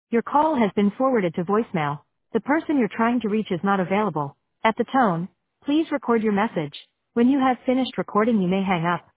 Your call has been forwarded to voicemail. The person you're trying to reach is not available. At the tone, please record your message. When you have finished recording, you may hang up.